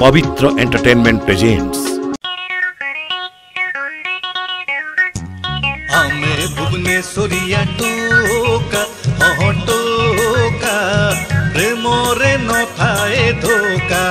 पवित्र entertainment presents. आमे भुवनेश्वरिया टोका टोका प्रेम रे न थाए धोका।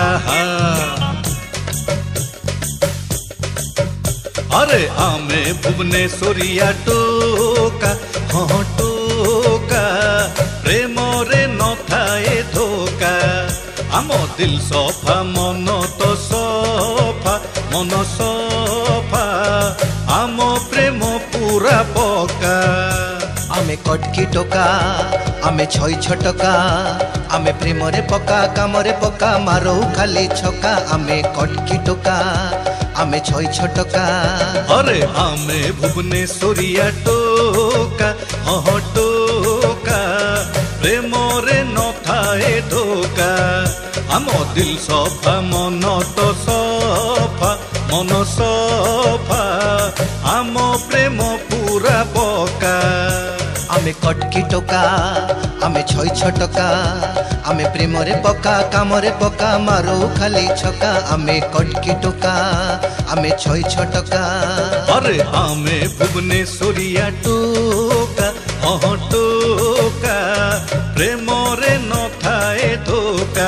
अरे आमे भुवनेश्वरिया टोका टोका प्रेम रे न थाए धोका। आम दिल सफा मन तो सफा मन सफा आम प्रेम पूरा पका। आमे कटकी टोका आमे छई छटका आमे प्रेम रे पका काम रे पका मारो खाली छका। आमे कटकी टोका आमे छई छटका। अरे आमे भुवनेश्वरिया टोका टोका प्रेम रे न थाए धोका। आम दिल सफा मन तो सफा मन सफा आम प्रेम पूरा पका। आमे कटकी टोका आमे छई छटका आमे प्रेम रे पका काम रे पका मारो खाली छका। आमे कटकी टोका आमे छई छटका। अरे आमे भुवनेश्वरिया टोका टोका प्रेम रे न थाए धोका।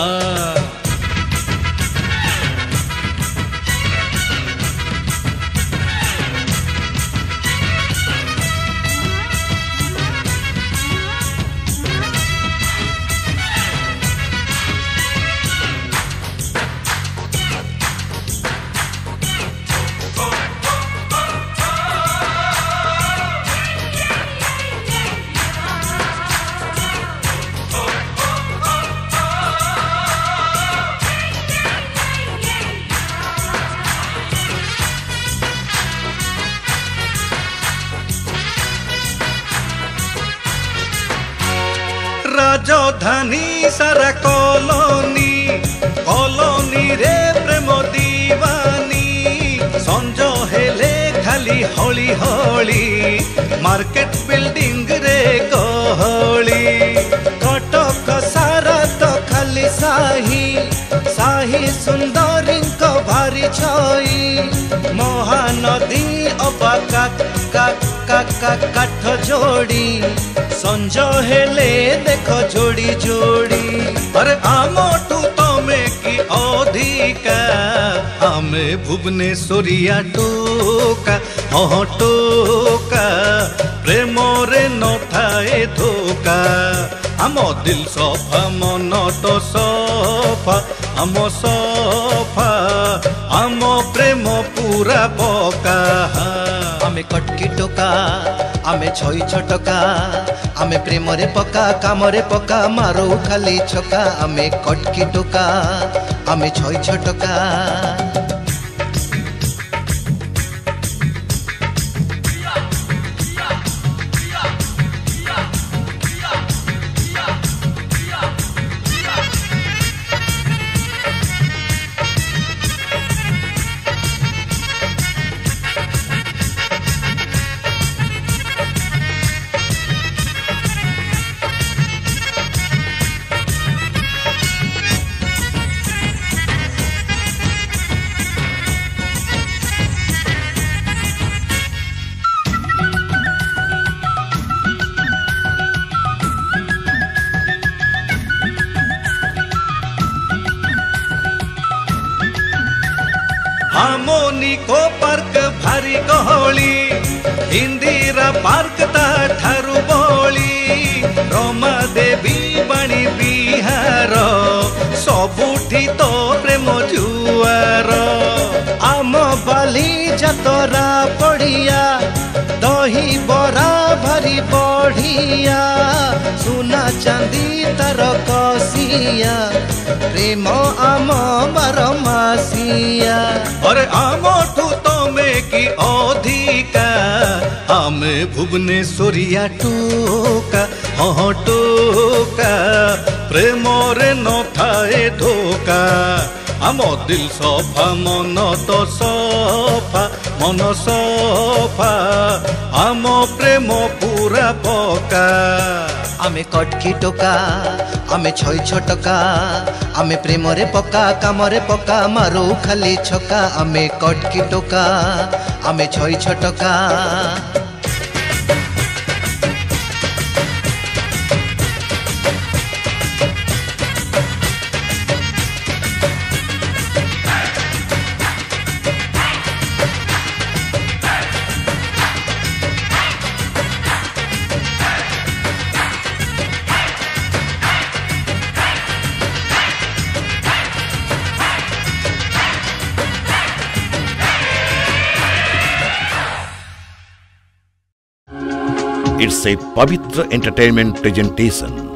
राजधानी सारा कॉलोनी कॉलोनी रे प्रेम दीवानी। संज हेले खाली हली हली मार्केट बिल्डिंग रे गहली। कटक सारा तो खाली साही साही सुंदरी को भारी छई। महानदी अबा काठ जोड़ी संज हेले देख जोड़ी जोड़ी। अरे आमठू तमे की अधिका आमे भुवनेश्वरिया टोका टोका प्रेम रे न थाए धोका। आम दिल सफा मन तो सफा आम सफा आम प्रेम पूरा पका। आमे कटकी टोका आमे छई छटका आमे प्रेम रे पका काम रे पका मारो खाली छका। आमे कटकी टोका आमे छई छटका। हार्मोनी को पार्क भारी गहली इंदिरा पार्क ता ठारू बली। रमा देवी बाणी बिहार सबुठी तो प्रेम जुआर। आम बाली जतरा पड़िया दही बरा भारी बढ़िया। सुना चांदी तार कसिया प्रेम आम बारमासिया। अरे आमठू तमे की अधिका आमे भुवनेश्वरिया टोका टोका प्रेम रे न थाए धोका। आम दिल सफा मन तो सफा मन सफा आम प्रेम पूरा पका आमे कटकी टोका आमे छई छटका आमे प्रेम रे पका काम रे पका मारू खाली छका आमे कटकी टोका आमे छई छटका It's a Pavitra Entertainment presentation.